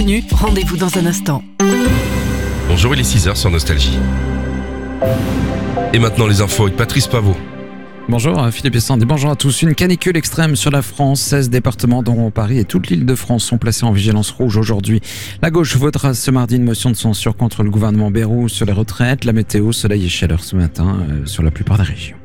inconnus. Rendez-vous dans un instant. Bonjour, il est 6h sur Nostalgie. Et maintenant les infos avec Patrice Pavot. Bonjour Philippe et Sandy, bonjour à tous. Une canicule extrême sur la France, 16 départements dont Paris et toute l'île de France sont placés en vigilance rouge aujourd'hui. La gauche votera ce mardi une motion de censure contre le gouvernement Bayrou sur les retraites. La météo, soleil et chaleur ce matin sur la plupart des régions.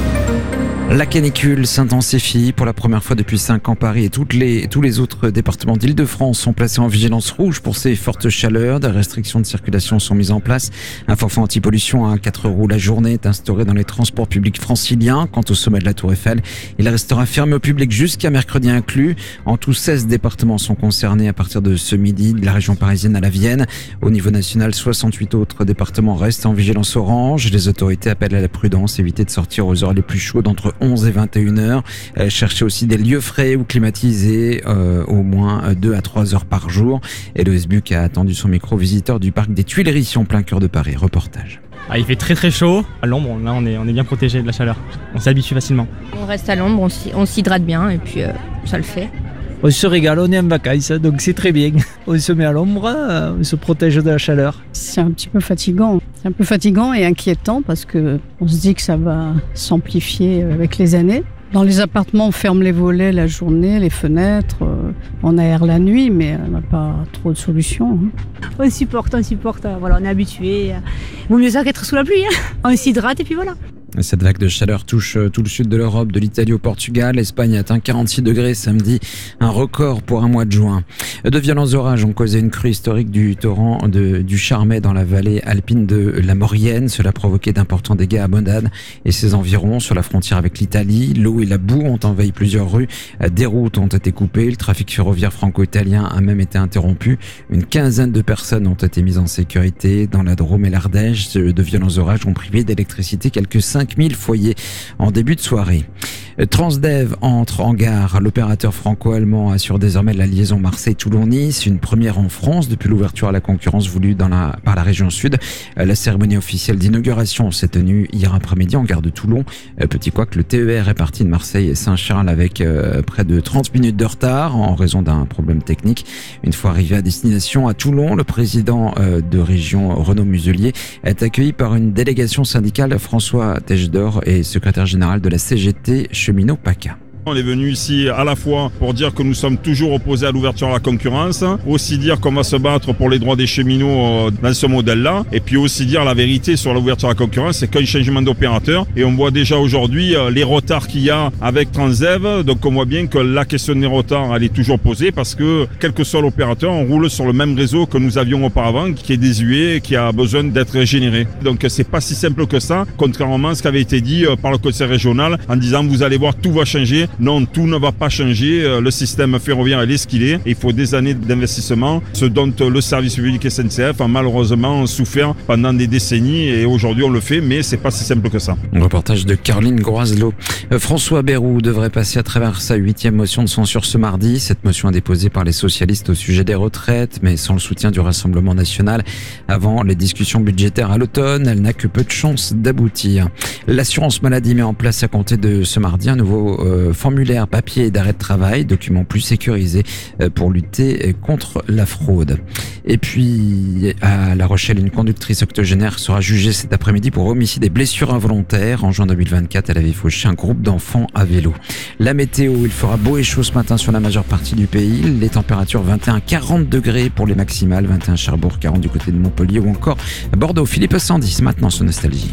La canicule s'intensifie pour la première fois depuis 5 ans. Paris et tous les autres départements d'Île-de-France sont placés en vigilance rouge pour ces fortes chaleurs. Des restrictions de circulation sont mises en place. Un forfait anti-pollution à 4 € la journée est instauré dans les transports publics franciliens. Quant au sommet de la Tour Eiffel, il restera fermé au public jusqu'à mercredi inclus. En tout, 16 départements sont concernés à partir de ce midi, de la région parisienne à la Vienne. Au niveau national, 68 autres départements restent en vigilance orange. Les autorités appellent à la prudence, éviter de sortir aux heures les plus chaudes entre 11 et 21 heures. Cherchez aussi des lieux frais ou climatisés au moins 2 à 3 heures par jour. Et le SBUC a attendu son micro visiteur du parc des Tuileries en plein cœur de Paris. Reportage. Il fait très très chaud. À l'ombre, là on est bien protégé de la chaleur. On s'habitue facilement. On reste à l'ombre, on s'hydrate bien et puis ça le fait. On se régale, on est en vacances, donc c'est très bien. On se met à l'ombre, on se protège de la chaleur. C'est un petit peu fatigant. C'est un peu fatigant et inquiétant parce qu'on se dit que ça va s'amplifier avec les années. Dans les appartements, on ferme les volets la journée, les fenêtres, on aère la nuit, mais on n'a pas trop de solutions. On supporte, voilà, on est habitué. Vaut mieux ça qu'être sous la pluie, On s'hydrate et puis voilà. Cette vague de chaleur touche tout le sud de l'Europe, de l'Italie au Portugal. L'Espagne atteint 46 degrés samedi, un record pour un mois de juin. De violents orages ont causé une crue historique du torrent du Charmet dans la vallée alpine de la Maurienne. Cela a provoqué d'importants dégâts à Modane et ses environs sur la frontière avec l'Italie. L'eau et la boue ont envahi plusieurs rues. Des routes ont été coupées. Le trafic ferroviaire franco-italien a même été interrompu. Une quinzaine de personnes ont été mises en sécurité. Dans la Drôme et l'Ardèche, de violents orages ont privé d'électricité quelques 5000 foyers en début de soirée. Transdev entre en gare. L'opérateur franco-allemand assure désormais la liaison Marseille-Toulon-Nice, une première en France depuis l'ouverture à la concurrence voulue par la région sud. La cérémonie officielle d'inauguration s'est tenue hier après-midi en gare de Toulon. Petit couac, le TER est parti de Marseille et Saint-Charles avec près de 30 minutes de retard en raison d'un problème technique. Une fois arrivé à destination à Toulon, le président de région Renaud Muselier est accueilli par une délégation syndicale. François Techdor et secrétaire général de la CGT Cheminot PACA. On est venu ici à la fois pour dire que nous sommes toujours opposés à l'ouverture à la concurrence, aussi dire qu'on va se battre pour les droits des cheminots dans ce modèle-là, et puis aussi dire la vérité sur l'ouverture à la concurrence, c'est qu'un changement d'opérateur, et on voit déjà aujourd'hui les retards qu'il y a avec Transdev, donc on voit bien que la question des retards, elle est toujours posée, parce que quel que soit l'opérateur, on roule sur le même réseau que nous avions auparavant, qui est désuet, et qui a besoin d'être régénéré. Donc c'est pas si simple que ça, contrairement à ce qui avait été dit par le conseil régional, en disant vous allez voir, tout va changer. Non, tout ne va pas changer. Le système ferroviaire est ce qu'il est. Il faut des années d'investissement, ce dont le service public SNCF a malheureusement souffert pendant des décennies. Et aujourd'hui, on le fait, mais c'est pas si simple que ça. Un reportage de Caroline Groiselot. François Bayrou devrait passer à travers sa 8e motion de censure ce mardi. Cette motion est déposée par les socialistes au sujet des retraites, mais sans le soutien du Rassemblement national. Avant les discussions budgétaires à l'automne, elle n'a que peu de chances d'aboutir. L'assurance maladie met en place à compter de ce mardi un nouveau formulaire papier d'arrêt de travail, document plus sécurisé pour lutter contre la fraude. Et puis, à La Rochelle, une conductrice octogénaire sera jugée cet après-midi pour homicide et blessures involontaires. En juin 2024, elle avait fauché un groupe d'enfants à vélo. La météo, il fera beau et chaud ce matin sur la majeure partie du pays. Les températures 21-40 degrés pour les maximales, 21 Cherbourg, 40 du côté de Montpellier ou encore Bordeaux. Philippe 110 maintenant sur Nostalgie.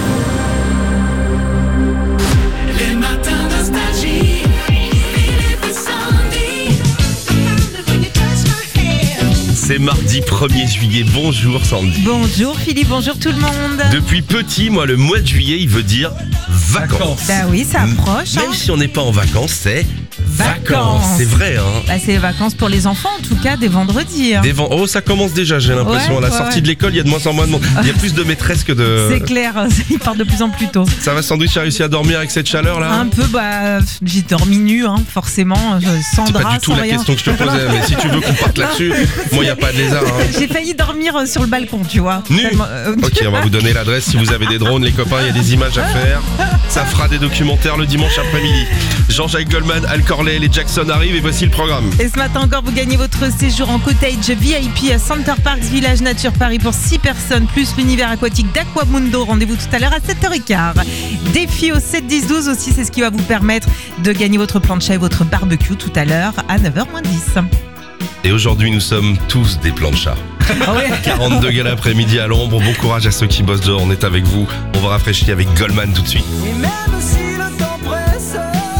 C'est mardi 1er juillet. Bonjour Sandy. Bonjour Philippe, bonjour tout le monde. Depuis petit, moi, le mois de juillet, il veut dire vacances. Bah oui, ça approche. Même si on n'est pas en vacances, c'est vacances. C'est vrai, hein. Bah, c'est les vacances pour les enfants, en tout cas, des vendredis. Hein. Oh, ça commence déjà, j'ai l'impression. Ouais, à la sortie de l'école, il y a de moins en moins de monde. Il y a plus de maîtresses que de... C'est clair, ils partent de plus en plus tôt. Ça va, Sandwich, a réussi à dormir avec cette chaleur-là? Un peu, j'ai dormi nu, hein, forcément, sans c'est drap, pas du tout sans la rien. question que je te posais, mais si tu veux qu'on parte là-dessus, moi, il n'y a pas de lézard. Hein. J'ai failli dormir sur le balcon, tu vois. Nu. Ok, on va vous donner l'adresse si vous avez des drones, les copains, il y a des images à faire. Ça fera des documentaires le dimanche après-midi. Jean-Jacques Goldman, Alcor Marley, les Jackson arrivent et voici le programme. Et ce matin encore, vous gagnez votre séjour en cottage VIP à Center Parcs Village Nature Paris pour 6 personnes, plus l'univers aquatique d'Aquamundo. Rendez-vous tout à l'heure à 7h15. Défi au 7-10-12 aussi, c'est ce qui va vous permettre de gagner votre plancha et votre barbecue tout à l'heure à 9h-10. Et aujourd'hui, nous sommes tous des planchas. 40 degrés l'après-midi à l'ombre. Bon courage à ceux qui bossent dehors. On est avec vous. On va rafraîchir avec Goldman tout de suite. Et même si le temps presse,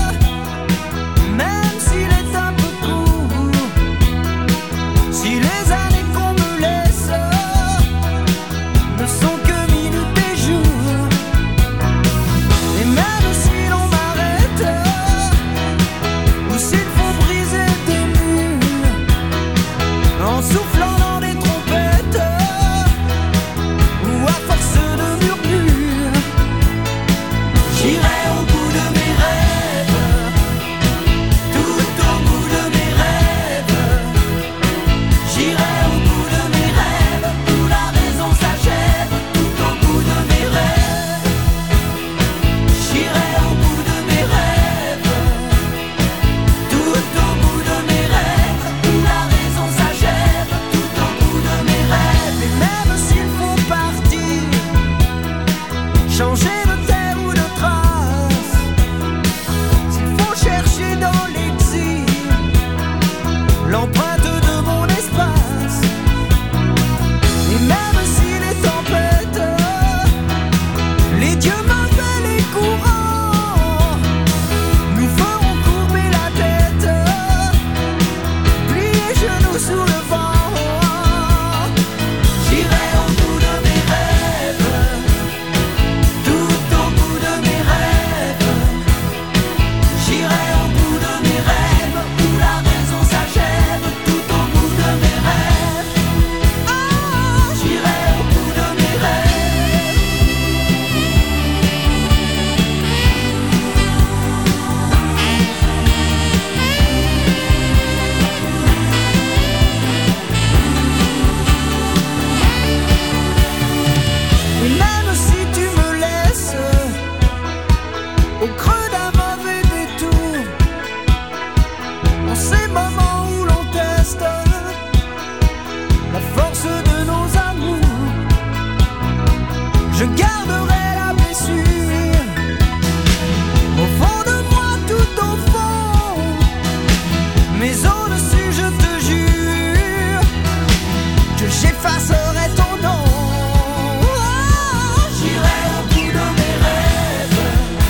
même s'il est un peu court, si les années qu'on me laisse ne sont que minutes et jours, et même si l'on m'arrête, ou s'il faut briser des murs, en soufflant dans des trompettes, ou à force de murmures, j'irai au bout de mes rêves, tout au bout de mes rêves. J'irai au bout de mes rêves, où la raison s'achève, tout au bout de mes rêves. J'irai au bout de mes rêves, tout au bout de mes rêves, où la raison s'achève, tout au bout de mes rêves. Et même s'il faut partir, changer de terre ou de trace, s'il faut chercher dans l'exil l'empreinte de mon espace, et même si les tempêtes, les dieux m'appellent les courants, nous ferons courber la tête, plier genoux sous le vent. J'irai au bout de mes rêves, tout au bout de mes rêves. J'irai au bout de mes rêves, où la raison s'achève, tout au bout de mes rêves. Ah, j'irai au bout de mes rêves. Et même si tu me laisses au creux d'un mauvais détour, en ces moments où l'on teste la force de nos amours, je garderai la blessure au fond de moi, tout au fond, mais au-dessus je te jure que j'effacerai ton nom. J'irai au bout de mes rêves,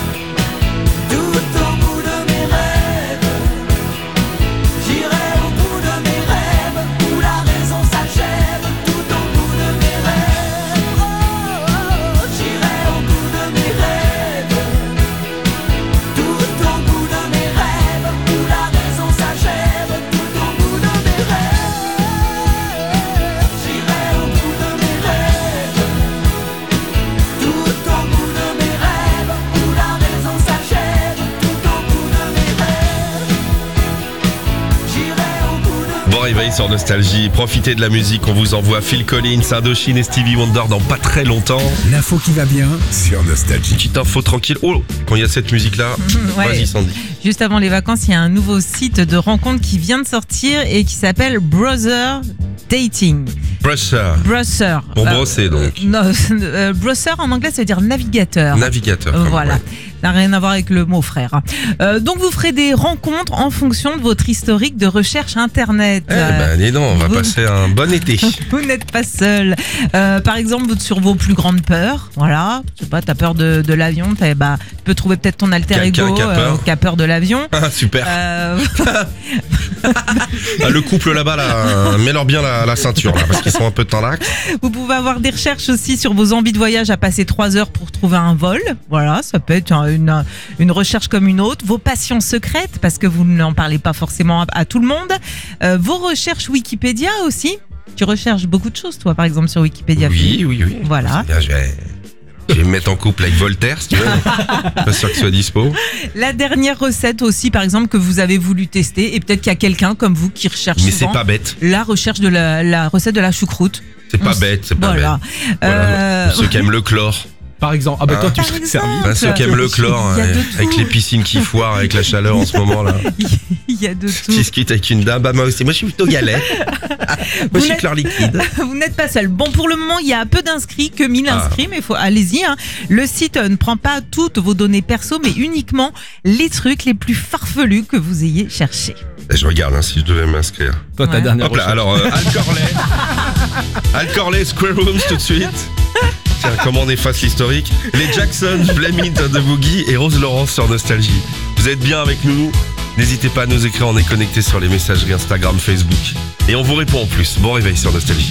tout au bout de mes rêves. J'irai au bout de mes rêves, où la raison s'achève, tout au bout de mes rêves. J'irai au bout de mes rêves, tout au bout de mes rêves, où la raison s'achève, tout au bout de mes rêves. J'irai au bout de mes rêves, tout au bout de mes rêves, où la raison s'achève, tout au bout de mes rêves. J'irai au bout de Bon réveil sur Nostalgie. Profitez de la musique. On vous envoie Phil Collins, Indochine et Stevie Wonder dans pas très longtemps. L'info qui va bien sur Nostalgie. Petite info tranquille. Oh, quand il y a cette musique-là, Ouais. vas-y Sandy. Juste avant les vacances, il y a un nouveau site de rencontre qui vient de sortir et qui s'appelle Browser Dating. Browser. Browser. Pour brosser donc. Non, browser en anglais ça veut dire navigateur. Navigateur. comme, Voilà. ouais. Ça n'a rien à voir avec le mot frère. Donc vous ferez des rencontres en fonction de votre historique de recherche internet. Eh ben dis donc, on va vous- passer un bon été. Vous n'êtes pas seul. Par exemple, sur vos plus grandes peurs, voilà. Je sais pas, t'as peur de l'avion, tu peux trouver peut-être ton alter Quelqu'un ego qui a peur. qui a peur de l'avion. Ah, super. Euh, Ah, le couple là-bas, là, mets-leur bien la ceinture, là, parce qu'ils sont un peu tendacs. Vous pouvez avoir des recherches aussi sur vos envies de voyage à passer 3 heures pour trouver un vol. Voilà, ça peut être une recherche comme une autre. Vos passions secrètes, parce que vous n'en parlez pas forcément à tout le monde. Vos recherches Wikipédia aussi. Tu recherches beaucoup de choses, toi, par exemple, sur Wikipédia. Oui. Voilà. Bien, je vais me mettre en couple avec Voltaire, si tu veux. Pas sûr qu'il soit dispo. La dernière recette aussi, par exemple, que vous avez voulu tester, et peut-être qu'il y a quelqu'un comme vous qui recherche Mais souvent c'est pas bête. la recherche de la recette de la choucroute. C'est pas bête, c'est pas Voilà. bête. Voilà. Pour ceux qui aiment le chlore. Par exemple. Ah bah toi tu serais servi. Bah, ceux qui aiment le chlore, Il y a de avec tout. les piscines qui foirent, avec la chaleur en ce moment là. Il y a de tout. Qui se quitte avec une dame, bah moi aussi, moi je suis plutôt galet. Moi je suis n'êtes- chlore liquide. Vous n'êtes pas seul. Bon, pour le moment, il y a peu d'inscrits, que 1000 inscrits, mais allez-y. Hein. Le site ne prend pas toutes vos données perso, mais uniquement les trucs les plus farfelus que vous ayez cherchés. Je regarde hein, si je devais m'inscrire. Toi ta dernière Hop là, recherche. alors Al Corley, Square Rooms tout de suite. Tiens, comment on efface l'historique. Les Jacksons, Blame It on the Boogie et Rose Laurence sur Nostalgie. Vous êtes bien avec nous? N'hésitez pas à nous écrire, on est connectés sur les messageries Instagram, Facebook. Et on vous répond en plus. Bon réveil sur Nostalgie.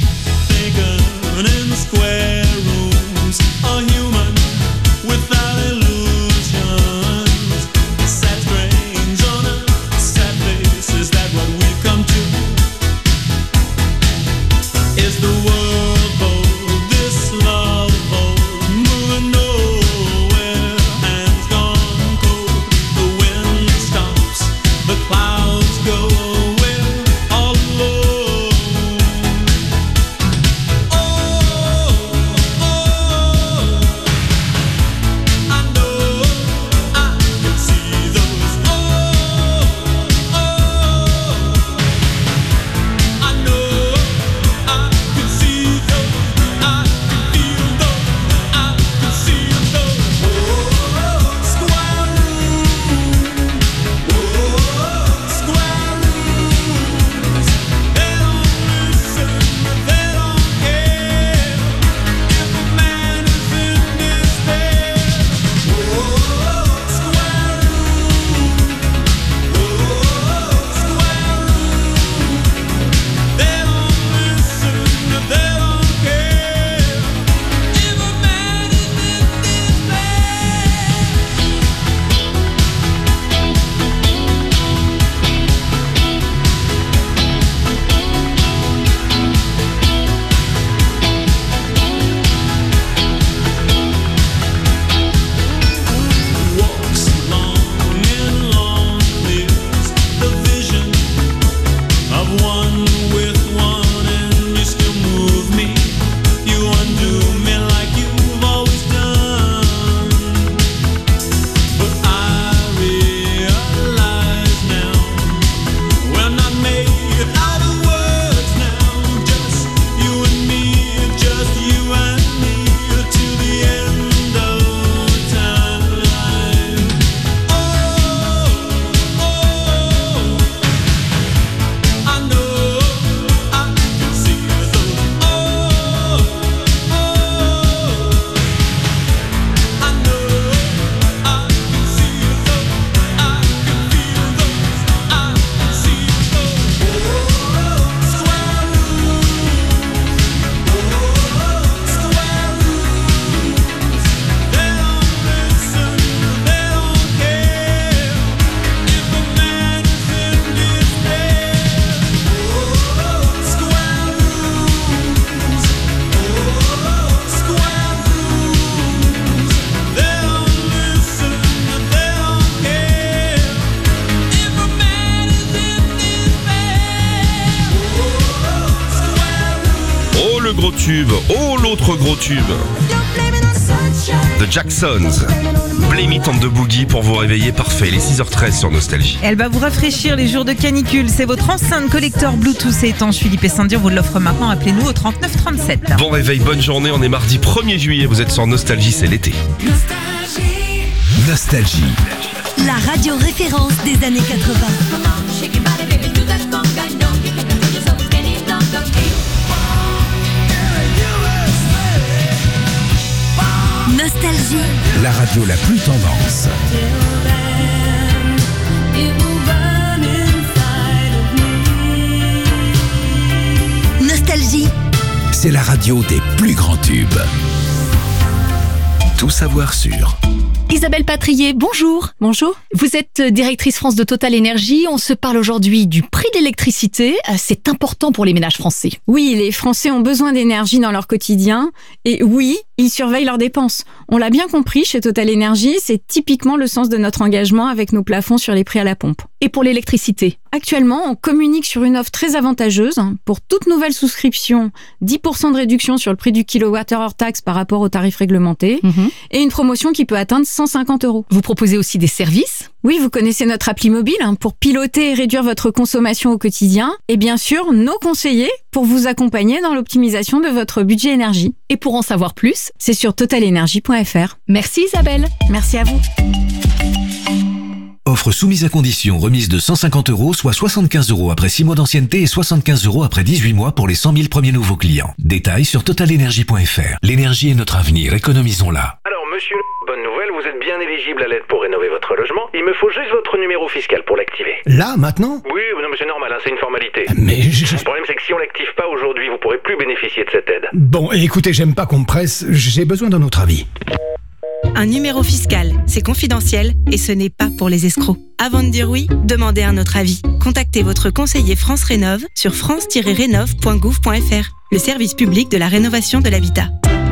Le gros tube, oh l'autre gros tube. The Jacksons, Blame It on the Boogie pour vous réveiller parfait, les 6h13 sur Nostalgie. Elle va vous rafraîchir les jours de canicule. C'est votre enceinte collector Bluetooth et étanche Philippe et Sandy. On vous l'offre maintenant. Appelez-nous au 39 37. Bon réveil, bonne journée. On est mardi 1er juillet. Vous êtes sur Nostalgie, c'est l'été. Nostalgie. La radio référence des années 80. Nostalgie. La radio la plus tendance. Nostalgie. C'est la radio des plus grands tubes. Tout savoir sur. Isabelle Patrier, bonjour. Bonjour. Vous êtes directrice France de Total Énergie. On se parle aujourd'hui du prix de l'électricité. C'est important pour les ménages français. Oui, les Français ont besoin d'énergie dans leur quotidien. Et oui, Ils surveillent leurs dépenses. On l'a bien compris, chez Total Energy, c'est typiquement le sens de notre engagement avec nos plafonds sur les prix à la pompe. Et pour l'électricité? Actuellement, on communique sur une offre très avantageuse. Pour toute nouvelle souscription, 10% de réduction sur le prix du kilowattheure hors taxe par rapport au tarif réglementé et une promotion qui peut atteindre 150 €. Vous proposez aussi des services? Oui, vous connaissez notre appli mobile pour piloter et réduire votre consommation au quotidien. Et bien sûr, nos conseillers pour vous accompagner dans l'optimisation de votre budget énergie. Et pour en savoir plus, c'est sur totalenergy.fr. Merci Isabelle. Merci à vous. Offre soumise à condition, remise de 150 €, soit 75 € après 6 mois d'ancienneté et 75 € après 18 mois pour les 100 000 premiers nouveaux clients. Détails sur totalenergy.fr. L'énergie est notre avenir, économisons-la. Alors monsieur, bonne nouvelle, vous êtes bien éligible à l'aide pour rénover votre logement. Il me faut juste votre numéro fiscal pour l'activer. Là, maintenant? Oui, non mais c'est normal, c'est une formalité. Mais Le problème c'est que si on l'active pas aujourd'hui, vous pourrez plus bénéficier de cette aide. Bon, écoutez, j'aime pas qu'on me presse, j'ai besoin d'un autre avis. Un numéro fiscal, c'est confidentiel et ce n'est pas pour les escrocs. Avant de dire oui, demandez un autre avis. Contactez votre conseiller France Rénov sur france-rénov.gouv.fr, le service public de la rénovation de l'habitat.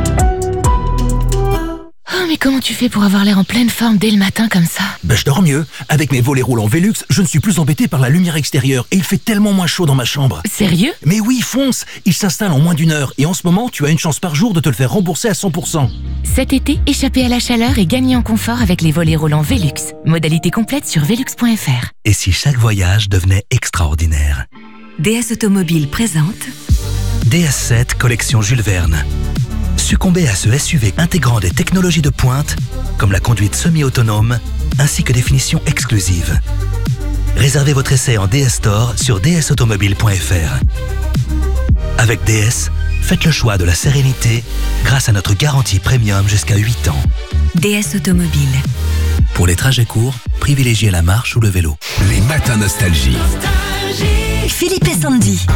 Oh, mais comment tu fais pour avoir l'air en pleine forme dès le matin comme ça? Je dors mieux. Avec mes volets roulants Velux, je ne suis plus embêté par la lumière extérieure et il fait tellement moins chaud dans ma chambre. Sérieux? Mais oui, fonce. Il s'installe en moins d'1 heure et en ce moment, tu as une chance par jour de te le faire rembourser à 100%. Cet été, échappez à la chaleur et gagnez en confort avec les volets roulants Velux. Modalité complète sur velux.fr. Et si chaque voyage devenait extraordinaire? DS Automobile présente DS7 collection Jules Verne. Succombez à ce SUV intégrant des technologies de pointe, comme la conduite semi-autonome, ainsi que des finitions exclusives. Réservez votre essai en DS Store sur dsautomobile.fr. Avec DS, faites le choix de la sérénité grâce à notre garantie premium jusqu'à 8 ans. DS Automobile. Pour les trajets courts, privilégiez la marche ou le vélo. Les matins nostalgie. Philippe et Sandy.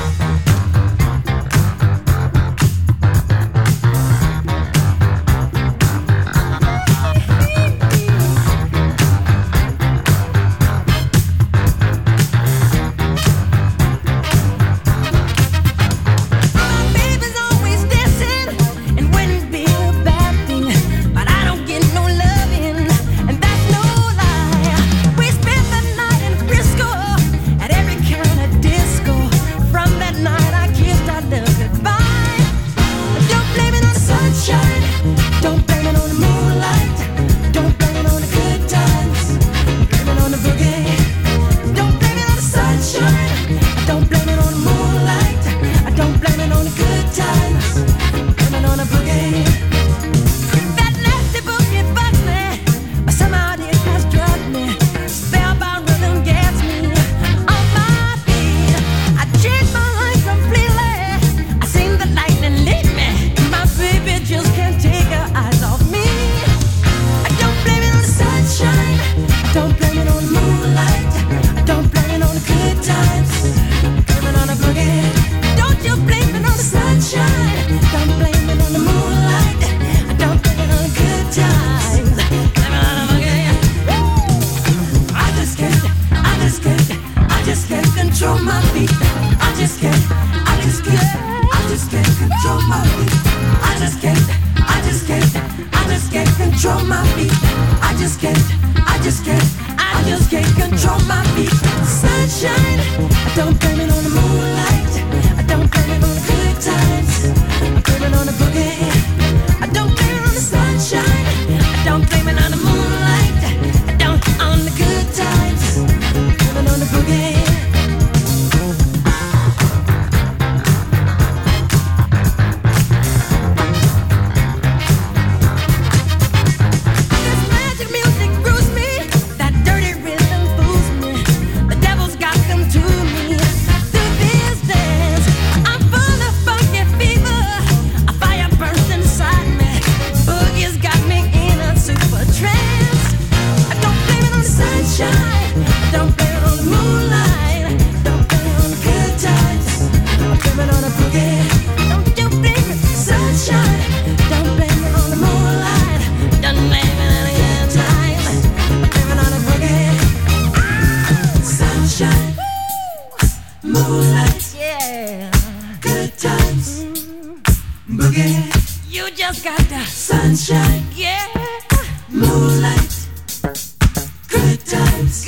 You just got the sunshine, yeah, moonlight, good times,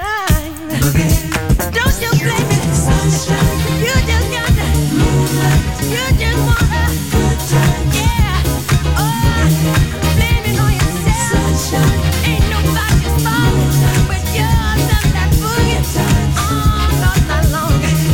don't you blame it, sunshine, you just got the moonlight, you just wanna, good times, yeah, oh, blame it on yourself, sunshine, ain't nobody's fault, but you're just that boogie, all night long,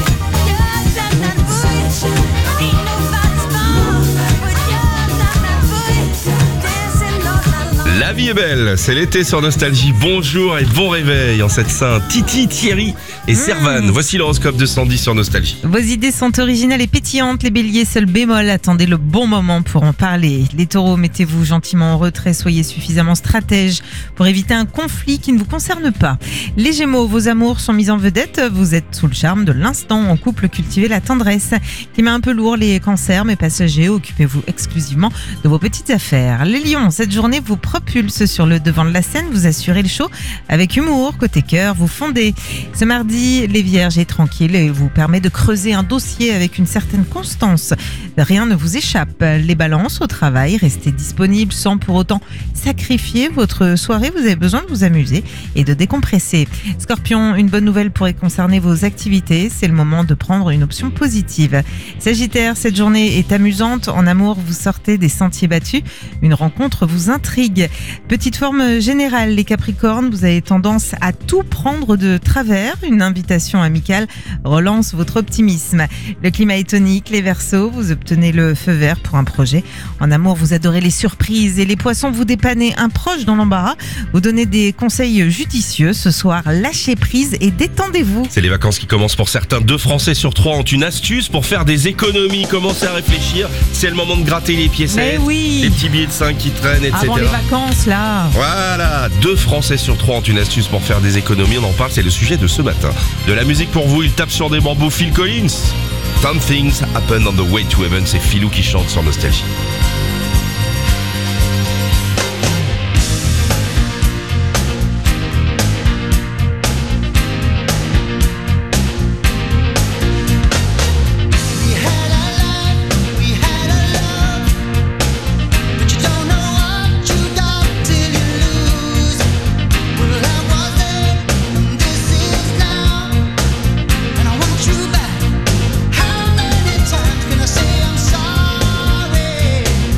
you're just that boogie, ain't nobody's fault, but you're just that boogie, dancing all night long. La vie est belle, c'est l'été sur Nostalgie. Bonjour et bon réveil en cette Saint Titi, Thierry et Servane. Voici l'horoscope de Sandy sur Nostalgie. Vos idées sont originales et pétillantes. Les béliers, seul bémol, attendez le bon moment pour en parler. Les taureaux, mettez-vous gentiment en retrait, soyez suffisamment stratège pour éviter un conflit qui ne vous concerne pas. Les gémeaux, vos amours sont mis en vedette, vous êtes sous le charme de l'instant. En couple, cultivez la tendresse. Climat un peu lourd, les cancers, mais passagers, occupez-vous exclusivement de vos petites affaires. Les lions, cette journée vous propulse sur le devant de la scène, vous assurez le show avec humour. Côté cœur, vous fondez. Ce mardi, les vierges, est tranquille et vous permet de creuser un dossier avec une certaine constance. Rien ne vous échappe. Les balances, au travail, restez disponibles sans pour autant sacrifier votre soirée. Vous avez besoin de vous amuser et de décompresser. Scorpion, une bonne nouvelle pourrait concerner vos activités. C'est le moment de prendre une option positive. Sagittaire, cette journée est amusante. En amour, vous sortez des sentiers battus. Une rencontre vous intrigue. Petite forme générale, les Capricornes, vous avez tendance à tout prendre de travers. Une invitation amicale relance votre optimisme. Le climat est tonique, les Verseaux, vous obtenez le feu vert pour un projet. En amour, vous adorez les surprises et les Poissons, vous dépannez un proche dans l'embarras. Vous donnez des conseils judicieux. Ce soir, lâchez prise et détendez-vous. C'est les vacances qui commencent pour certains. 2 Français sur 3 ont une astuce pour faire des économies. Commencez à réfléchir. C'est le moment de gratter les piécettes. Mais oui. Les petits billets de 5 qui traînent, etc. Avant les vacances, là. Voilà, 2 Français sur 3 ont une astuce pour faire des économies. On en parle, c'est le sujet de ce matin. De la musique pour vous, il tape sur des bambous. Phil Collins. Some things happen on the way to heaven. C'est Philou qui chante sur Nostalgie. How many times can I say I'm sorry?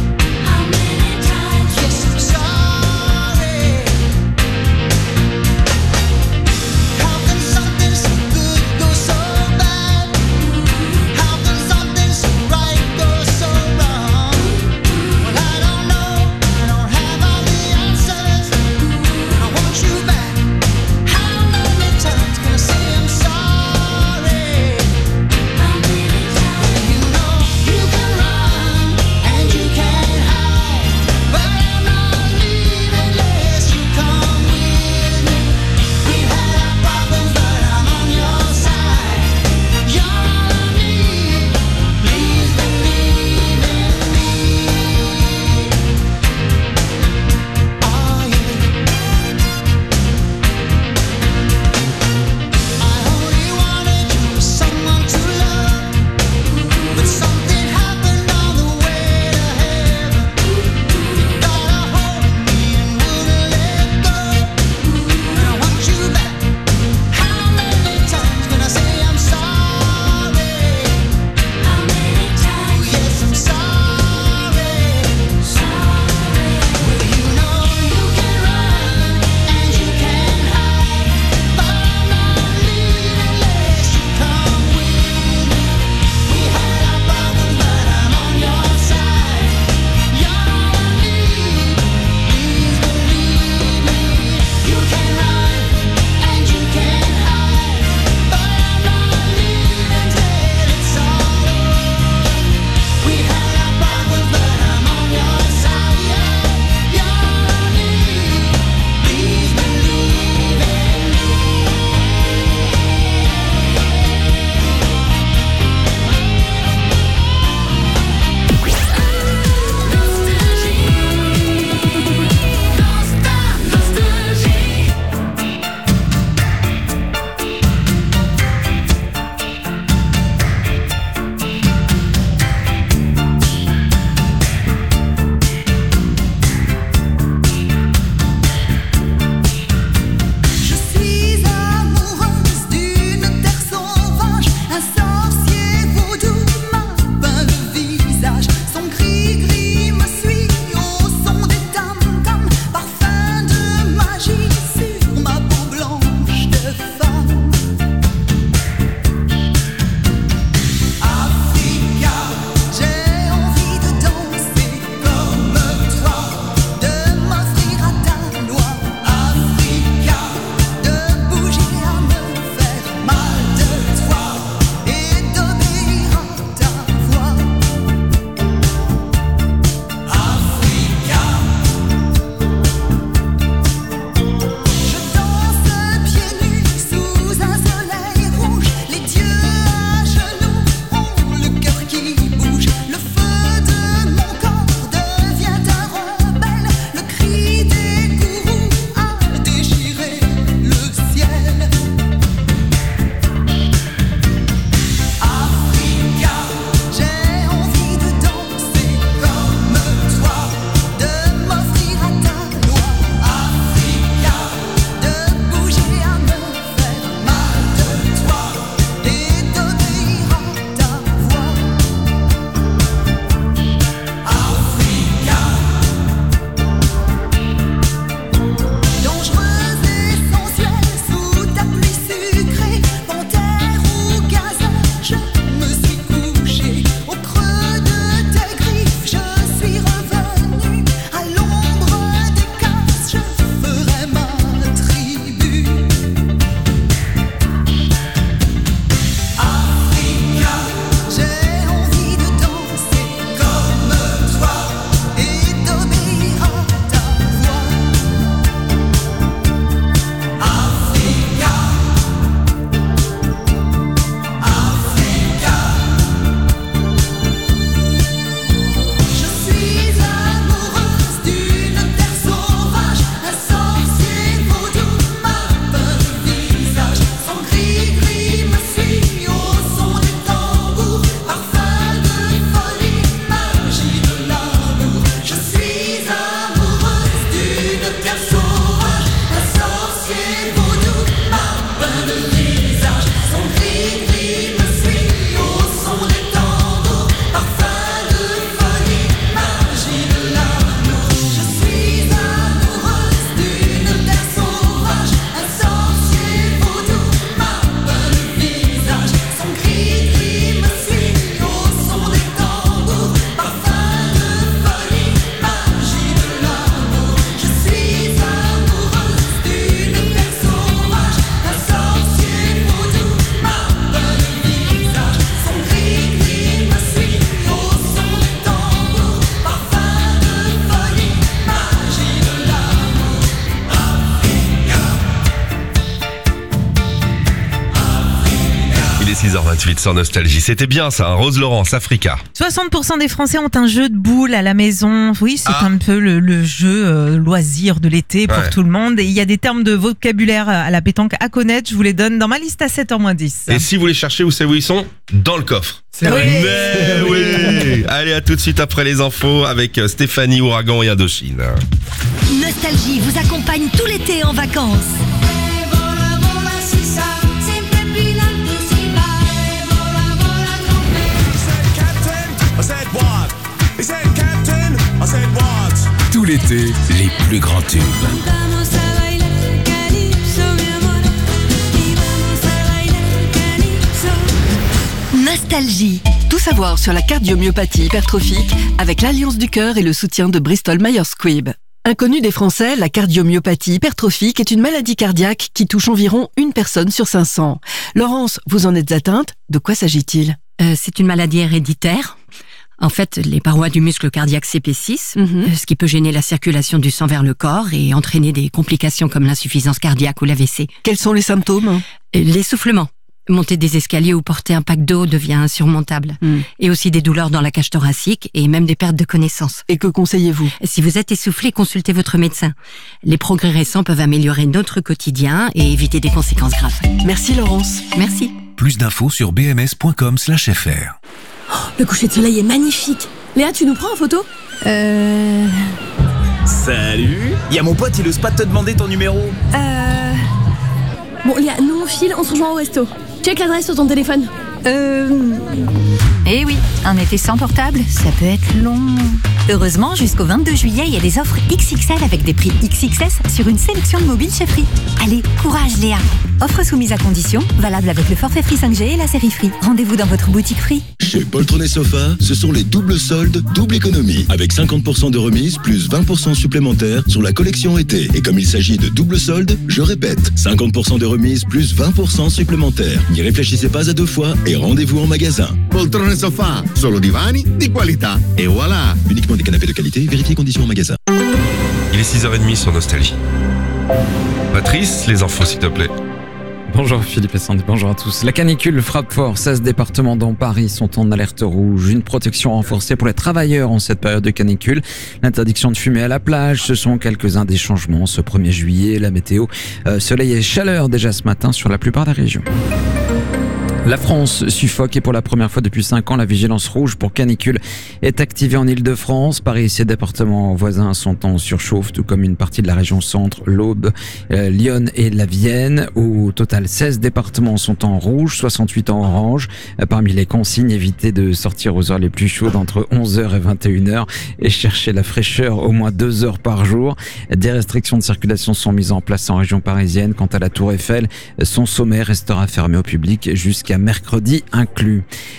6h28 sur Nostalgie. C'était bien ça, hein, Rose Laurence, Africa. 60% des Français ont un jeu de boules à la maison. Oui, c'est un peu le jeu loisir de l'été pour tout le monde. Et il y a des termes de vocabulaire à la pétanque à connaître. Je vous les donne dans ma liste à 7h-10. Et si vous les cherchez, vous savez où ils sont ? Dans le coffre. C'est vrai. Mais oui. Allez, à tout de suite après les infos avec Stéphanie, Ouragan et Indochine. Nostalgie vous accompagne tout l'été en vacances. Tout l'été, les plus grands tubes. Nostalgie. Tout savoir sur la cardiomyopathie hypertrophique avec l'Alliance du Cœur et le soutien de Bristol Myers Squibb. Inconnue des Français, la cardiomyopathie hypertrophique est une maladie cardiaque qui touche environ une personne sur 500. Laurence, vous en êtes atteinte ? De quoi s'agit-il ? C'est une maladie héréditaire. En fait, les parois du muscle cardiaque s'épaississent, ce qui peut gêner la circulation du sang vers le corps et entraîner des complications comme l'insuffisance cardiaque ou l'AVC. Quels sont les symptômes ? L'essoufflement. Monter des escaliers ou porter un pack d'eau devient insurmontable. Et aussi des douleurs dans la cage thoracique et même des pertes de connaissance. Et que conseillez-vous ? Si vous êtes essoufflé, consultez votre médecin. Les progrès récents peuvent améliorer notre quotidien et éviter des conséquences graves. Merci Laurence. Merci. Plus d'infos sur bms.com/fr. Oh, le coucher de soleil est magnifique. Léa, tu nous prends en photo ? Salut. Y a mon pote, il ose pas te demander ton numéro. Bon Léa, nous on file, on se rejoint au resto. Check l'adresse sur ton téléphone. Eh oui, un été sans portable, ça peut être long. Heureusement, jusqu'au 22 juillet, il y a des offres XXL avec des prix XXS sur une sélection de mobiles chez Free. Allez, courage Léa. Offre soumise à condition, valable avec le forfait Free 5G et la série Free. Rendez-vous dans votre boutique Free. Chez Poltron & Sofa, ce sont les doubles soldes, double économie. Avec 50% de remise plus 20% supplémentaires sur la collection été. Et comme il s'agit de double soldes, je répète, 50% de remise plus 20% supplémentaires. N'y réfléchissez pas à deux fois et rendez-vous en magasin. Poltrone Sofa, solo divani di qualità. Et voilà. Uniquement des canapés de qualité, vérifiez conditions en magasin. Il est 6h30 sur Nostalgie. Patrice, les infos s'il te plaît. Bonjour Philippe et Sandy, bonjour à tous. La canicule frappe fort, 16 départements dont Paris sont en alerte rouge. Une protection renforcée pour les travailleurs en cette période de canicule. L'interdiction de fumer à la plage, ce sont quelques-uns des changements. Ce 1er juillet, la météo, soleil et chaleur déjà ce matin sur la plupart des régions. La France suffoque et pour la première fois depuis 5 ans, la vigilance rouge pour canicule est activée en Ile-de-France. Paris et ses départements voisins sont en surchauffe, tout comme une partie de la région centre, l'Aube, Lyon et la Vienne. Au total, 16 départements sont en rouge, 68 en orange. Parmi les consignes, évitez de sortir aux heures les plus chaudes entre 11h et 21h et chercher la fraîcheur au moins 2 heures par jour. Des restrictions de circulation sont mises en place en région parisienne. Quant à la Tour Eiffel, son sommet restera fermé au public jusqu'à mercredi inclus.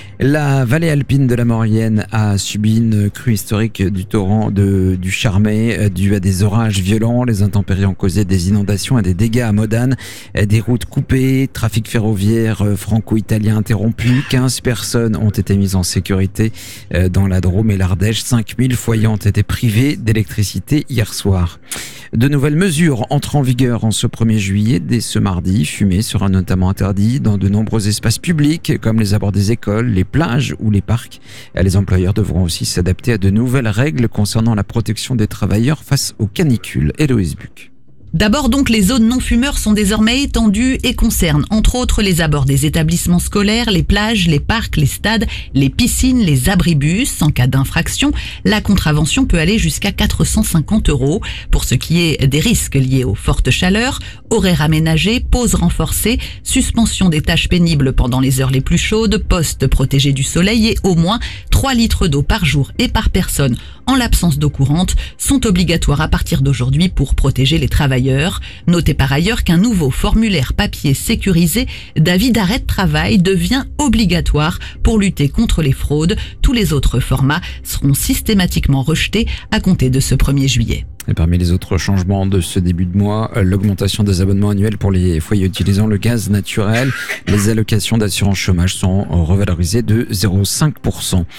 La vallée alpine de la Maurienne a subi une crue historique du torrent du Charmey due à des orages violents. Les intempéries ont causé des inondations et des dégâts à Modane, des routes coupées, trafic ferroviaire franco-italien interrompu. 15 personnes ont été mises en sécurité dans la Drôme et l'Ardèche. 5000 foyers ont été privés d'électricité hier soir. De nouvelles mesures entrent en vigueur en ce 1er juillet. Dès ce mardi, fumer sera notamment interdit dans de nombreux espaces publics comme les abords des écoles, les plages ou les parcs. Les employeurs devront aussi s'adapter à de nouvelles règles concernant la protection des travailleurs face aux canicules. Héloïse Buc. D'abord donc, les zones non-fumeurs sont désormais étendues et concernent entre autres les abords des établissements scolaires, les plages, les parcs, les stades, les piscines, les abribus. En cas d'infraction, la contravention peut aller jusqu'à 450 €. Pour ce qui est des risques liés aux fortes chaleurs, horaires aménagés, pauses renforcées, suspension des tâches pénibles pendant les heures les plus chaudes, postes protégés du soleil et au moins 3 litres d'eau par jour et par personne en l'absence d'eau courante sont obligatoires à partir d'aujourd'hui pour protéger les travailleurs. Notez par ailleurs qu'un nouveau formulaire papier sécurisé d'avis d'arrêt de travail devient obligatoire pour lutter contre les fraudes. Tous les autres formats seront systématiquement rejetés à compter de ce 1er juillet. Et parmi les autres changements de ce début de mois, l'augmentation des abonnements annuels pour les foyers utilisant le gaz naturel. Les allocations d'assurance chômage sont revalorisées de 0,5%.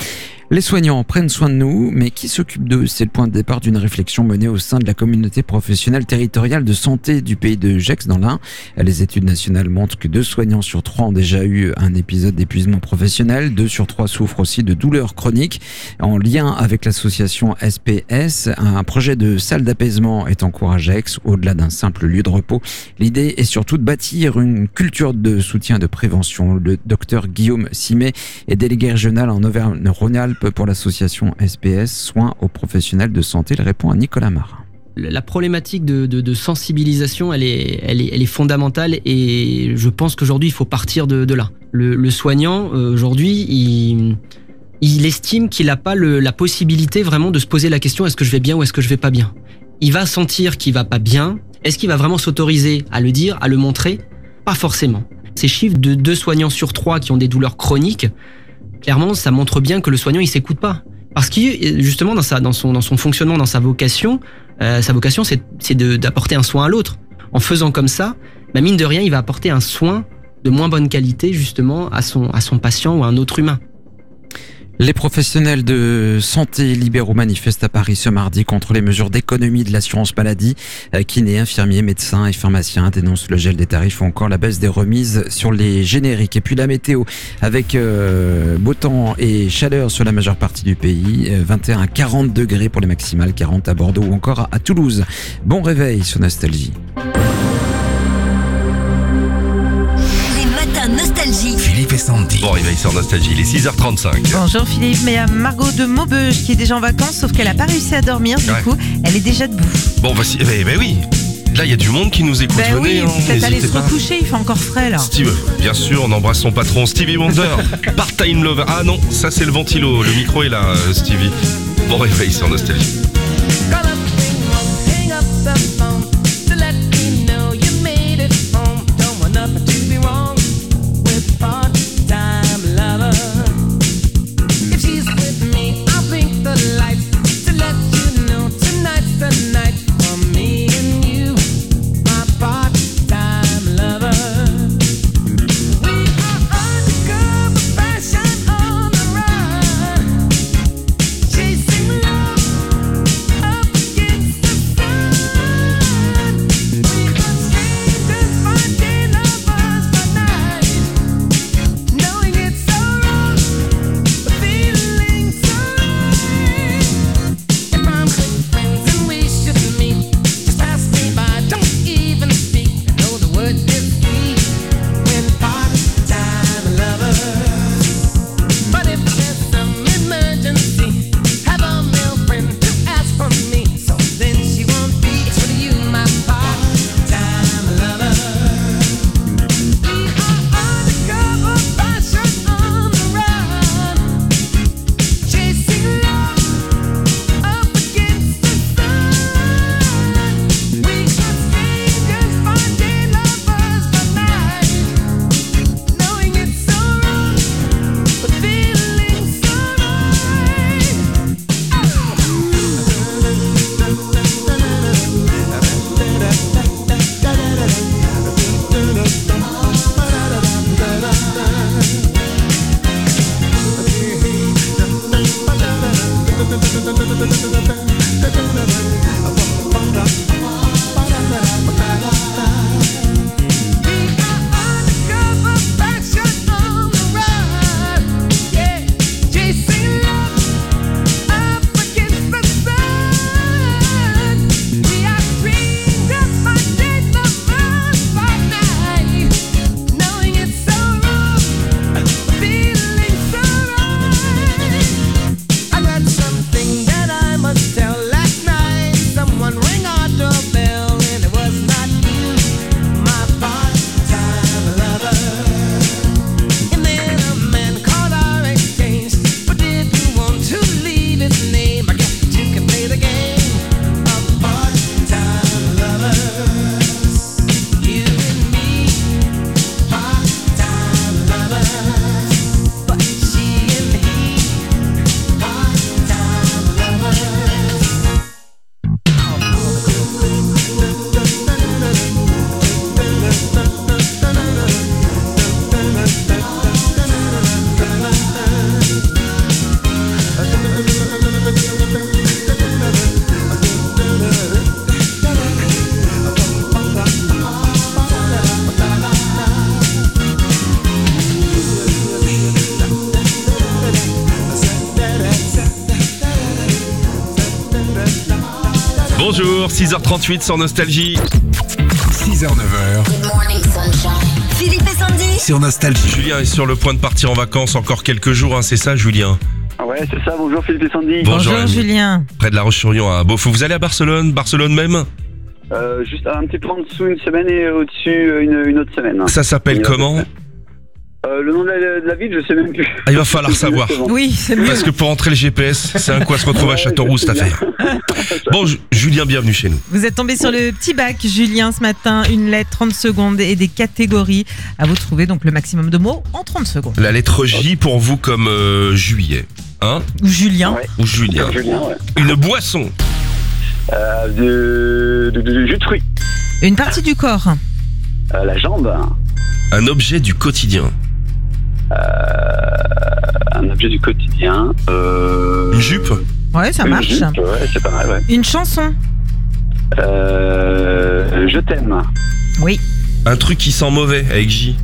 Les soignants prennent soin de nous, mais qui s'occupe d'eux? C'est le point de départ d'une réflexion menée au sein de la communauté professionnelle territoriale de santé du pays de Gex dans l'Ain. Les études nationales montrent que 2 soignants sur 3 ont déjà eu un épisode d'épuisement professionnel. 2 sur 3 souffrent aussi de douleurs chroniques. En lien avec l'association SPS, un projet de salle d'apaisement est en cours à Gex, au-delà d'un simple lieu de repos. L'idée est surtout de bâtir une culture de soutien et de prévention. Le docteur Guillaume Simet est délégué régional en Auvergne-Rhône-Alpes pour l'association SPS, soins aux professionnels de santé. Il répond à Nicolas Marin. La problématique de sensibilisation, elle est fondamentale et je pense qu'aujourd'hui, il faut partir de là. Le soignant, aujourd'hui, il estime qu'il n'a pas la possibilité vraiment de se poser la question est-ce que je vais bien ou est-ce que je vais pas bien. Il va sentir qu'il va pas bien. Est-ce qu'il va vraiment s'autoriser à le dire, à le montrer? Pas forcément. Ces chiffres de 2 soignants sur 3 qui ont des douleurs chroniques, clairement, ça montre bien que le soignant, il s'écoute pas. Parce que justement, dans son fonctionnement, dans sa vocation, c'est d'apporter un soin à l'autre. En faisant comme ça, mine de rien, il va apporter un soin de moins bonne qualité, justement, à son patient ou à un autre humain. Les professionnels de santé libéraux manifestent à Paris ce mardi contre les mesures d'économie de l'assurance maladie. Kinés, infirmiers, médecins et pharmaciens dénoncent le gel des tarifs ou encore la baisse des remises sur les génériques. Et puis la météo avec beau temps et chaleur sur la majeure partie du pays. 21 à 40 degrés pour les maximales, 40 à Bordeaux ou encore à Toulouse. Bon réveil sur Nostalgie. Nostalgie. Philippe et Sandy. Bon réveil sur Nostalgie, il est 6h35. Bonjour Philippe, mais il y a Margot de Maubeuge qui est déjà en vacances, sauf qu'elle n'a pas réussi à dormir, du coup, elle est déjà debout. Bon, voici, oui. Là, il y a du monde qui nous écoute. Venez, oui, peut-être aller se recoucher, il fait encore frais là. Steve, bien sûr, on embrasse son patron, Stevie Wonder. Part-time lover. Ah non, ça c'est le ventilo, le micro est là, Stevie. Bon réveil sur Nostalgie. Tell Bonjour, 6h38 sur Nostalgie. 6h, 9h. Philippe et Sandy. Sur Nostalgie. Julien est sur le point de partir en vacances encore quelques jours, hein, c'est ça Julien? Ouais, c'est ça. Bonjour Philippe et Sandy. Bonjour Julien. Près de La Roche-sur-Yon à Beaufort. Vous allez à Barcelone même? Juste un petit peu en dessous une semaine et au-dessus une autre semaine. Ça s'appelle comment? Le nom de la ville, je sais même plus. Ah, il va falloir savoir. Oui, c'est mieux. Parce que pour entrer le GPS, c'est un quoi se retrouver à Châteauroux cette affaire. Bon, Julien, bienvenue chez nous. Vous êtes tombé sur le petit bac, Julien, ce matin. Une lettre, 30 secondes et des catégories. À vous de trouver donc le maximum de mots en 30 secondes. La lettre J pour vous comme juillet. Hein? Ou Julien. Ouais. Ou Julien. Ouais. Une boisson. De jus de fruits. Une partie du corps. La jambe. Un objet du quotidien. Un objet du quotidien. Une jupe. Ouais, ça marche. Jupe, ouais, c'est pas mal, ouais. Une chanson. Je t'aime. Oui. Un truc qui sent mauvais avec J.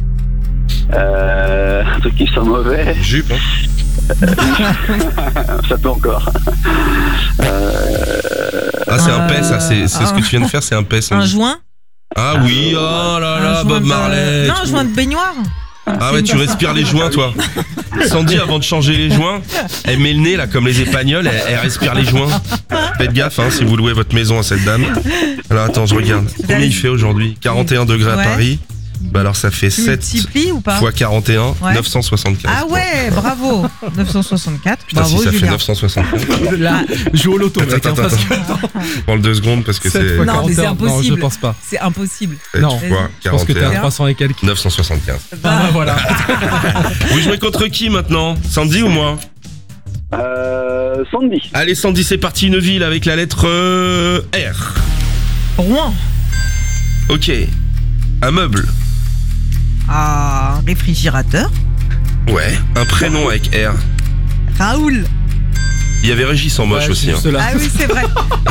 Un truc qui sent mauvais. Jupe, hein. Ça peut encore. Ah, c'est un pet, ça. C'est ce que tu viens de faire, c'est un pet. Un joint. Ah oui, oh là là, Bob Marley. Non, un joint de baignoire. Ah ouais, tu respires les joints, toi. Sandy, avant de changer les joints, elle met le nez, là, comme les épagnols, elle respire les joints. Faites gaffe, hein, si vous louez votre maison à cette dame. Alors, attends, je regarde. Combien il fait aujourd'hui? 41 degrés à Paris. Bah alors, ça fait 7 ou pas fois 41, ouais. 975. Ah ouais, bravo. 964. Putain, bravo, si ça Julien. fait 975. Là, joue au loto. Attends. Prends le 2 secondes parce que c'est... Non, mais c'est impossible. Non, je pense pas. C'est impossible. 7 Non, fois je pense que t'es à 41, 300 et quelques. 975. Ah, voilà. Vous jouez contre qui maintenant? Sandy ou moi? Sandy. Allez, Sandy, c'est parti. Une ville avec la lettre R. Rouen. Ok. Un meuble. Un réfrigérateur. Ouais. Un prénom avec R. Raoul. Il y avait Régis en moche aussi. Hein. Ah oui, c'est vrai.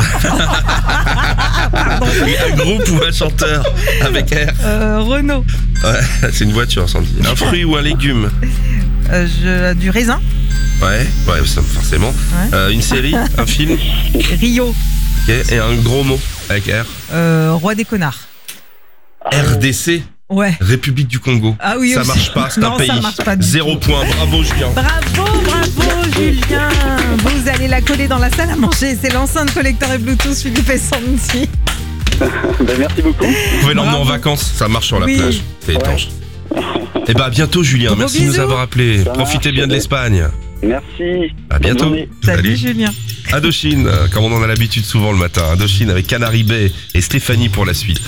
Un groupe ou un chanteur avec R. Renault. Ouais, c'est une voiture, Sandy. Un fruit ou un légume? Du raisin. Ouais, ça, forcément. Ouais. Une série, un film. Rio. Ok, et un gros mot avec R. Roi des connards. RDC. Ouais. République du Congo. Ah oui, ça aussi. marche pas, c'est non, un pays. Ça marche pas du 0 tout. point, bravo Julien. Bravo Julien. Vous allez la coller dans la salle à manger. C'est l'enceinte collector et Bluetooth Philippe et Sandy. Merci beaucoup. Vous pouvez l'emmener en vacances, ça marche sur la plage. C'est étanche. Et bah à bientôt Julien, merci de nous avoir appelés. Profitez bien de l'Espagne. Merci. À bientôt. Salut Julien. Indochine, comme on en a l'habitude souvent le matin. Indochine avec Canary Bay et Stéphanie pour la suite.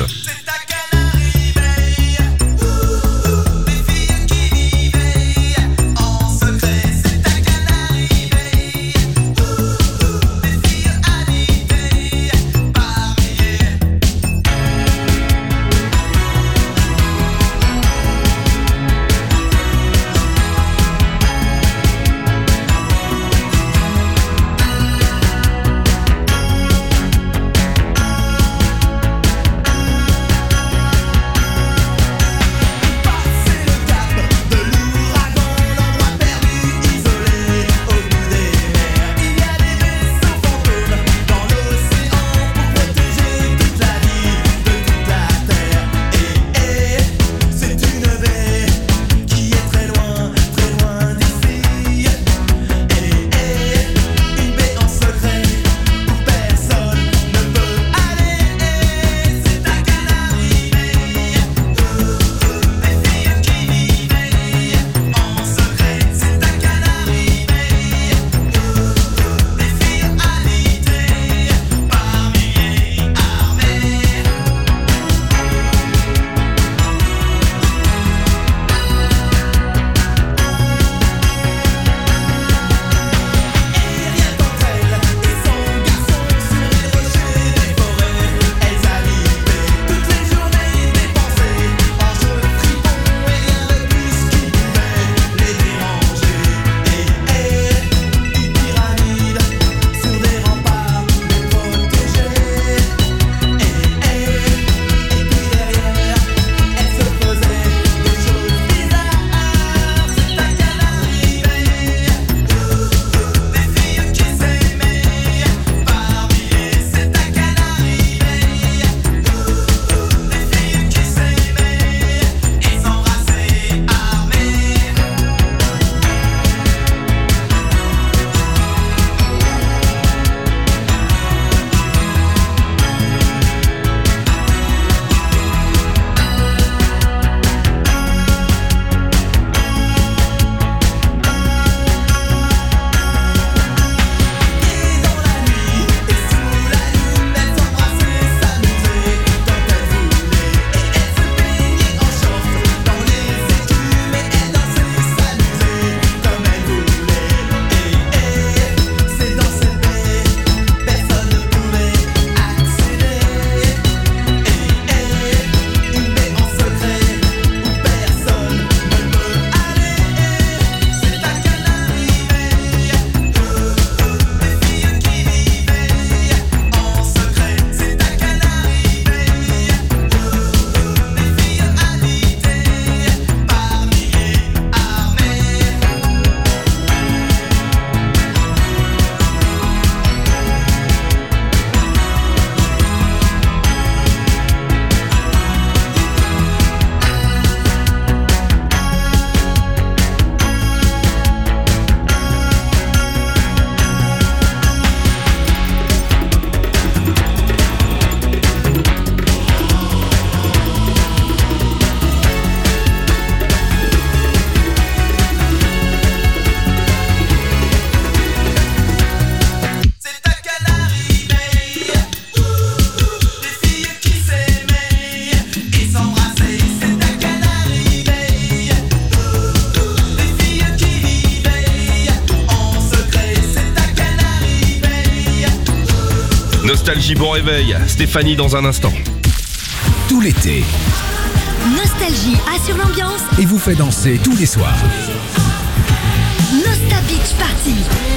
Nostalgie, bon réveil. Stéphanie dans un instant. Tout l'été Nostalgie assure l'ambiance. et vous fait danser tous les soirs. Nosta Beach Party.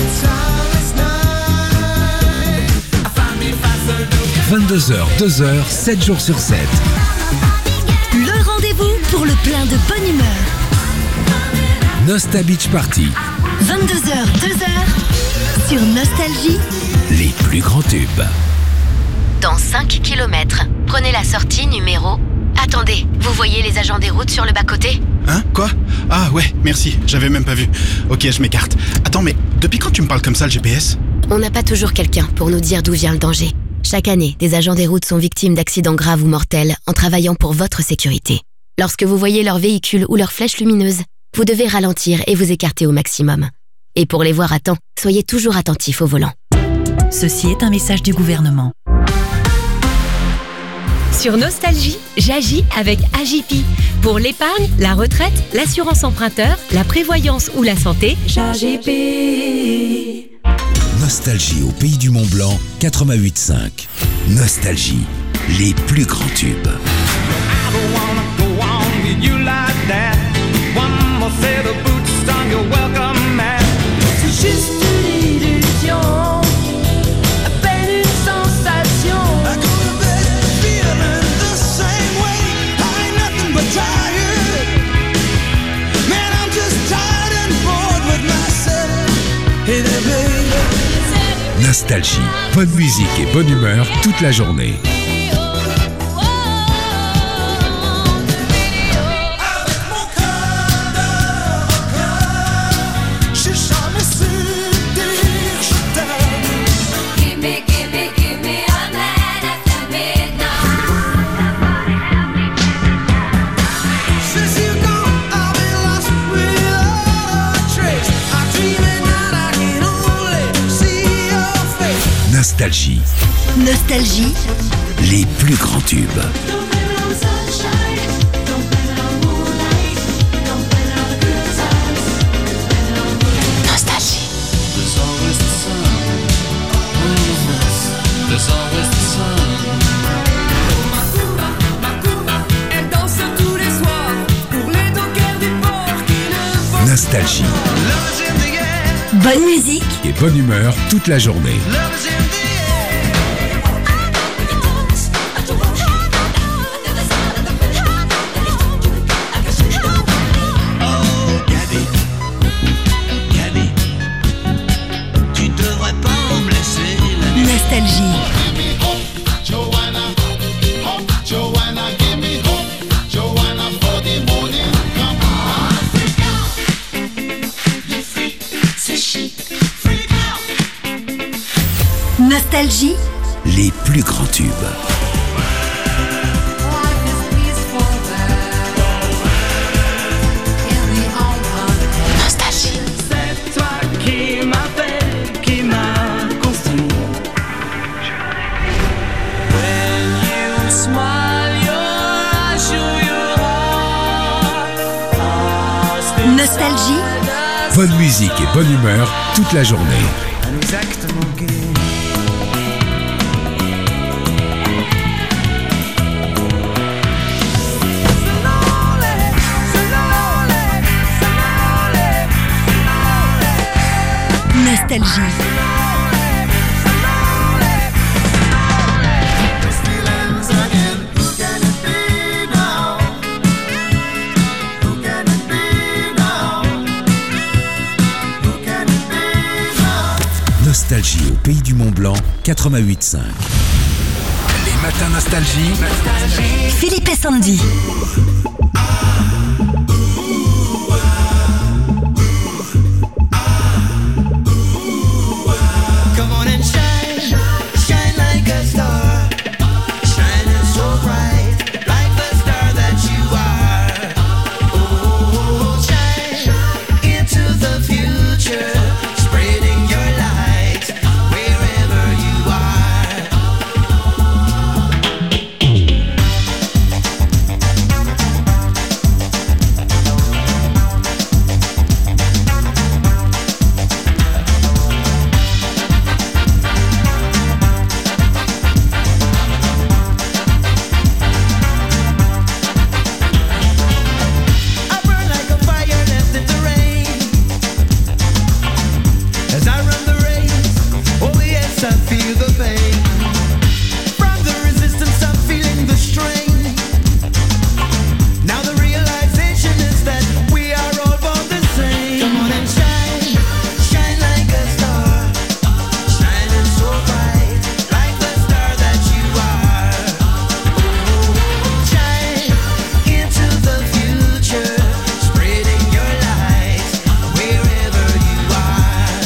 22h, 2h, 7 jours sur 7. Le rendez-vous pour le plein de bonne humeur. Nosta Beach Party, 22h, 2h sur Nostalgie. les plus grands tubes. Dans 5 km, prenez la sortie numéro... Attendez, vous voyez les agents des routes sur le bas-côté ? Hein ? Quoi ? Ah ouais, merci, j'avais même pas vu. Ok, je m'écarte. Attends, mais depuis quand tu me parles comme ça, le GPS ? On n'a pas toujours quelqu'un pour nous dire d'où vient le danger. Chaque année, des agents des routes sont victimes d'accidents graves ou mortels en travaillant pour votre sécurité. Lorsque vous voyez leur véhicule ou leur flèche lumineuse, vous devez ralentir et vous écarter au maximum. Et pour les voir à temps, soyez toujours attentifs au volant. Ceci est un message du gouvernement. Sur Nostalgie, j'agis avec Agipi. Pour l'épargne, la retraite, l'assurance emprunteur, la prévoyance ou la santé, j'Agipi. Nostalgie au pays du Mont Blanc, 88.5. Nostalgie, les plus grands tubes. C'est juste une illusion, à peine une sensation. I go to bed feeling the same way. I ain't nothing but tired. Man, I'm just tired and bored with myself. Hey there, baby. Nostalgie, bonne musique et bonne humeur toute la journée. J'ai jamais su dire je t'aime. Give me a man after midnight. Since you're gone, I've been lost without a trace. I dream at night, I can only see your face. Nostalgie, Nostalgie, les plus grands tubes. Don't blame it on the sunshine. Don't blame it on the moonlight. Don't blame it on the good times. Blame it on the good. Nostalgie. There's always the sun. There's always the sun. Macumba, elle danse tous les soirs pour les dockers du port qui ne font Nostalgie Love is in the air. bonne musique, et bonne humeur toute la journée. Love is in the air. Oh, Gabi, tu devrais pas me laisser la nuit. Nostalgie, Joanna, give me hope. Joanna, for the morning come on. Freak out. You freak, c'est chic. Freak out. Nostalgie, Les plus grands tubes. Nostalgie. C'est toi qui m'appelle, qui m'a construit. When you smile, your eyes show your heart. Nostalgie, Bonne musique et bonne humeur toute la journée. À nous actes manqués. Nostalgie, Nostalgie au pays du Mont Blanc, 88.5. Les matins Nostalgie. Philippe et Sandy. Come on and shine, shine like a star, shining so bright, like the star that you are. Oh, shine into the future, spreading your light wherever you are. yes, I feel the pain. From the resistance, I'm feeling the strain. Now the realization is that we are all born the same. Come on and shine, shine like a star, shining so bright, like the star that you are. Shine into the future, spreading your light wherever you are.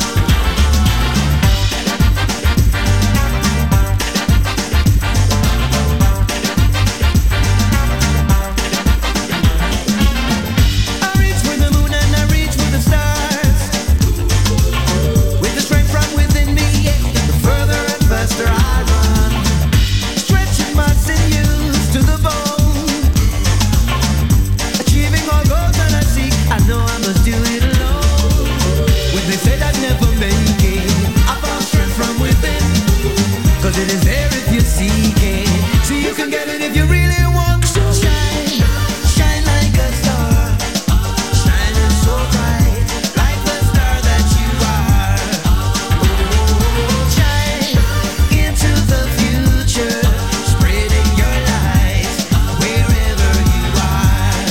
I reach for the moon and I reach for the stars. With the strength from within me, the further and faster I run. Stretching my sinews to the bone. Achieving all goals that I seek, I know I must do it alone. When they said I'd never make it, I found strength from within. Cause it is there if you seek it. So you can get it if you really want to. Shine, shine like a star, shining so bright, like the star that you are. Shine into the future, spreading your light wherever you are.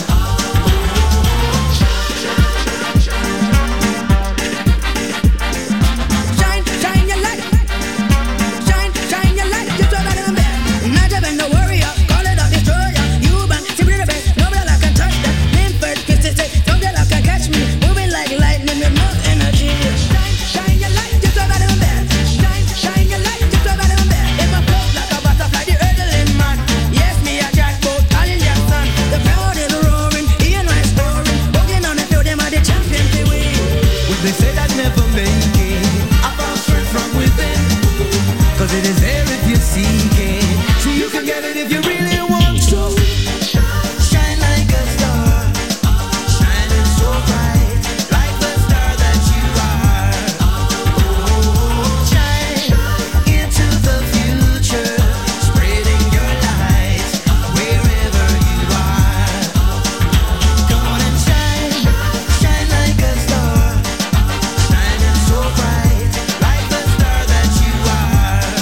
Shine, shine your light. Shine, shine your light. You're so better than bad. Not even no warrior, call it a destroyer. You bang, simply the best. Nobody can touch that. Limford, kiss it, nobody can catch me. Moving like lightning with more energy. Shine, shine your light. You're so better than bad. Shine, shine your light. You're so better than bad. If I float like a butterfly, the earthling man. Yes, me a jackpot, all in your son. The crowd is roaring, hear my story. Walking on the field, them are the champions they win. When they said I'd never make it, I found strength from within. Cause it is there if you seek it. So you can get it if you really want to. Shine like a star, shining so bright, like the star that you are. Shine into the future, spreading your light wherever you are. Come on and shine, shine like a star, shining so bright, like the star that you are.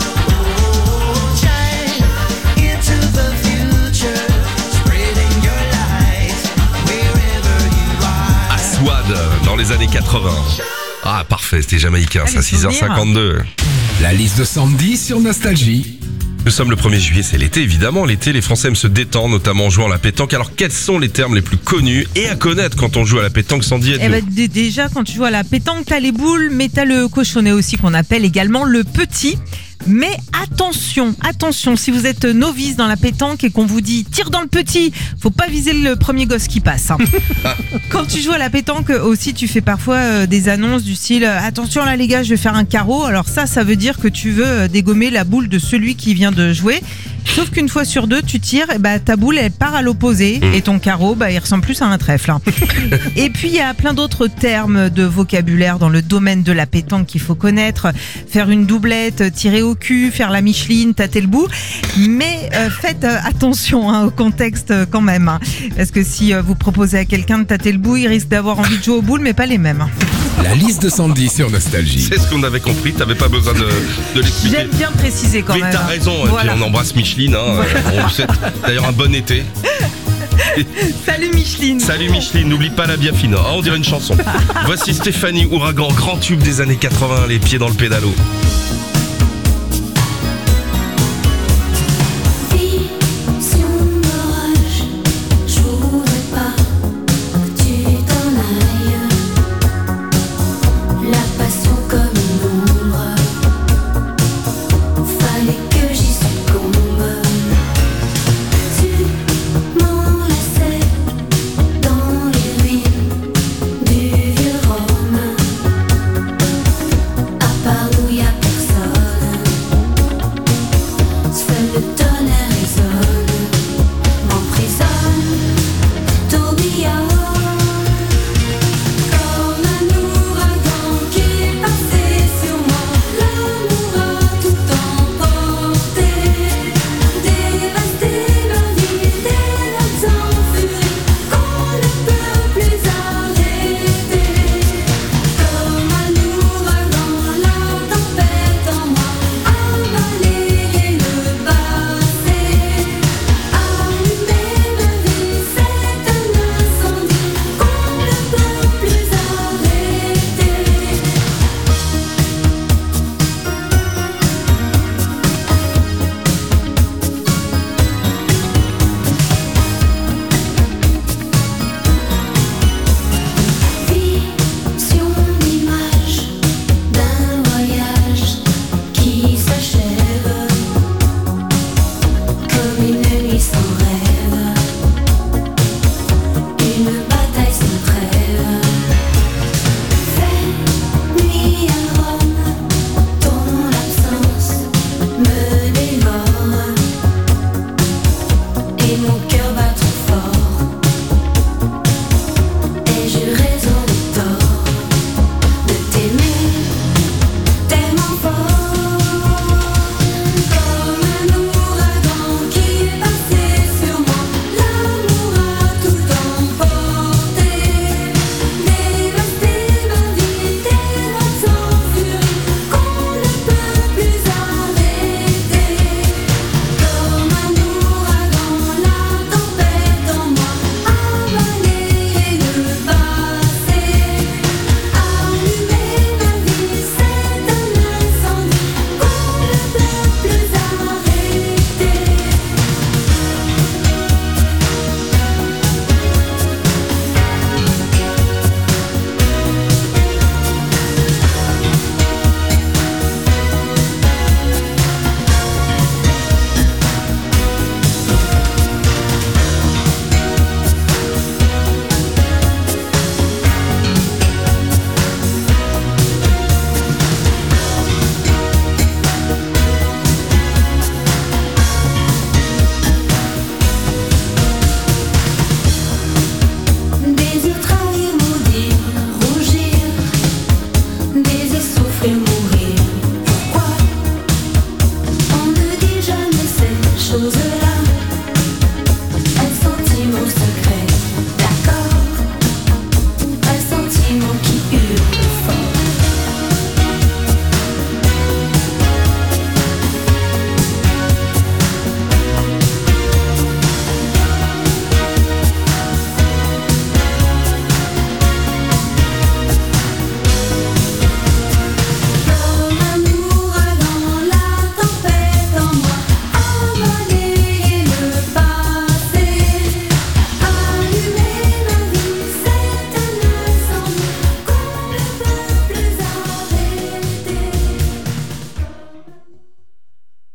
Shine into the future, spreading your light wherever you are. Aswad dans les années 80. Ah parfait, c'était jamaïcain, ça, les souvenirs. 6h52. La liste de Sandy sur Nostalgie. Nous sommes le 1er juillet, c'est l'été évidemment. L'été, les Français aiment se détendre, notamment en jouant à la pétanque. Alors quels sont les termes les plus connus et à connaître quand on joue à la pétanque, Sandy? Eh ben, déjà, quand tu joues à la pétanque, t'as les boules, mais t'as le cochonnet aussi qu'on appelle également le petit. Mais attention, si vous êtes novice dans la pétanque et qu'on vous dit tire dans le petit, faut pas viser le premier gosse qui passe. Hein. Quand tu joues à la pétanque aussi, tu fais parfois des annonces du style attention là les gars, je vais faire un carreau. Alors ça veut dire que tu veux dégommer la boule de celui qui vient de jouer. Sauf qu'une fois sur deux, tu tires, et ta boule elle part à l'opposé et ton carreau il ressemble plus à un trèfle. Hein. Et puis il y a plein d'autres termes de vocabulaire dans le domaine de la pétanque qu'il faut connaître. Faire une doublette, tirer au cul, faire la Micheline, tâter le bout. Mais faites attention au contexte quand même. Hein. Parce que si vous proposez à quelqu'un de tâter le bout, il risque d'avoir envie de jouer aux boules, mais pas les mêmes. La liste de Sandy sur Nostalgie. C'est ce qu'on avait compris, t'avais pas besoin de l'expliquer. J'aime bien préciser quand même. Mais t'as raison, Voilà. et puis on embrasse Micheline. Hein. On lui souhaite d'ailleurs un bon été. Salut Micheline. Salut Micheline, n'oublie pas la biafine. Oh, on dirait une chanson. Voici Stéphanie Ouragan, grand tube des années 80, les pieds dans le pédalo. Part nous y a personne.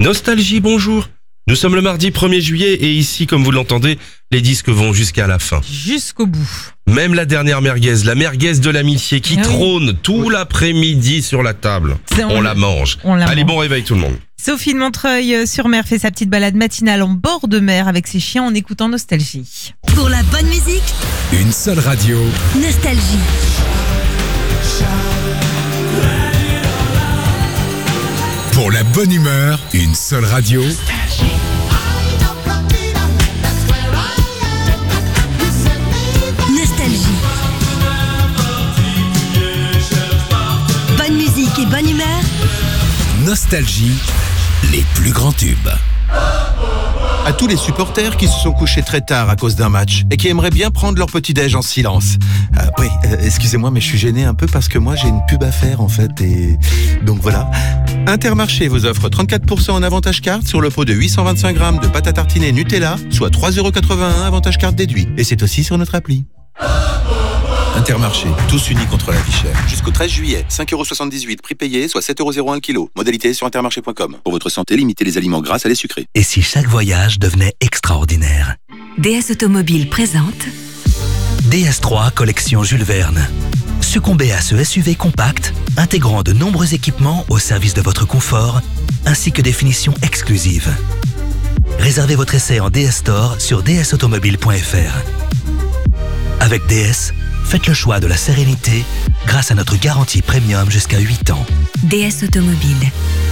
Nostalgie, bonjour. Nous sommes le mardi 1er juillet et ici, comme vous l'entendez, les disques vont jusqu'à la fin. Jusqu'au bout. Même la dernière merguez, la merguez de l'amitié qui trône tout l'après-midi sur la table. On la mange. Allez, bon réveil tout le monde. Sophie de Montreuil-sur-Mer fait sa petite balade matinale en bord de mer avec ses chiens en écoutant Nostalgie. Pour la bonne musique, Une seule radio. Nostalgie. Pour la bonne humeur, une seule radio. Nostalgie. Bonne musique et bonne humeur. Nostalgie, les plus grands tubes. À tous les supporters qui se sont couchés très tard à cause d'un match et qui aimeraient bien prendre leur petit-déj en silence. Excusez-moi, mais je suis gêné un peu parce que moi j'ai une pub à faire en fait et donc voilà. Intermarché vous offre 34% en avantage carte sur le pot de 825 grammes de pâte à tartiner Nutella, soit 3,81€ avantage carte déduit. Et c'est aussi sur notre appli. Intermarché, tous unis contre la vie chère. Jusqu'au 13 juillet, 5,78€ prix payé, soit 7,01€ le kilo. Modalité sur intermarché.com. Pour votre santé, limitez les aliments gras à les sucrés. Et si chaque voyage devenait extraordinaire? DS Automobile présente DS3 collection Jules Verne. Succombez à ce SUV compact, intégrant de nombreux équipements au service de votre confort, ainsi que des finitions exclusives. Réservez votre essai en DS Store sur dsautomobile.fr. Avec DS, faites le choix de la sérénité grâce à notre garantie premium jusqu'à 8 ans. DS Automobile.